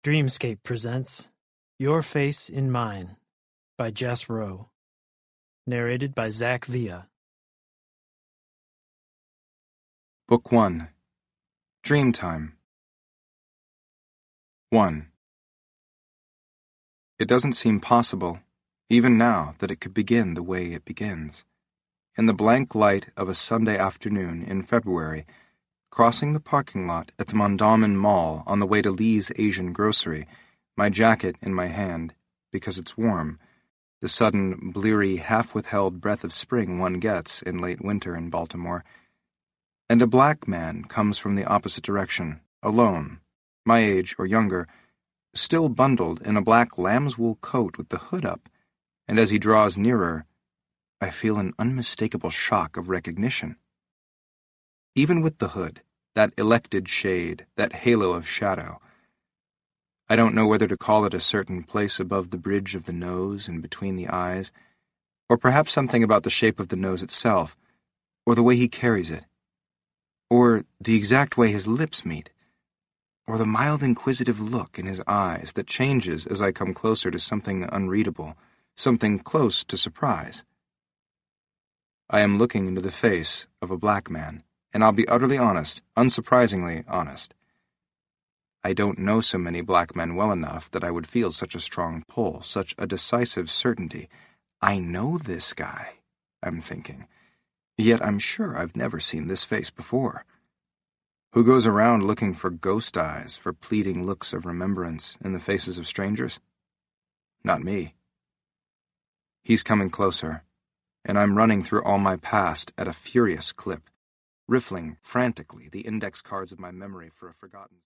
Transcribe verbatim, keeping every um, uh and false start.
Dreamscape presents Your Face in Mine by Jess Rowe. Narrated by Zach Villa. Book one. Dreamtime. one. It doesn't seem possible, even now, that it could begin the way it begins. In the blank light of a Sunday afternoon in February, crossing the parking lot at the Mondawmin Mall on the way to Lee's Asian Grocery, my jacket in my hand, because it's warm, the sudden, bleary, half-withheld breath of spring one gets in late winter in Baltimore, and a black man comes from the opposite direction, alone, my age or younger, still bundled in a black lamb's-wool coat with the hood up, and as he draws nearer, I feel an unmistakable shock of recognition. Even with the hood, that elected shade, that halo of shadow, I don't know whether to call it a certain place above the bridge of the nose and between the eyes, or perhaps something about the shape of the nose itself, or the way he carries it, or the exact way his lips meet, or the mild inquisitive look in his eyes that changes as I come closer to something unreadable, something close to surprise. I am looking into the face of a black man, and I'll be utterly honest, unsurprisingly honest. I don't know so many black men well enough that I would feel such a strong pull, such a decisive certainty. I know this guy, I'm thinking, yet I'm sure I've never seen this face before. Who goes around looking for ghost eyes, for pleading looks of remembrance in the faces of strangers? Not me. He's coming closer, and I'm running through all my past at a furious clip, riffling frantically the index cards of my memory for a forgotten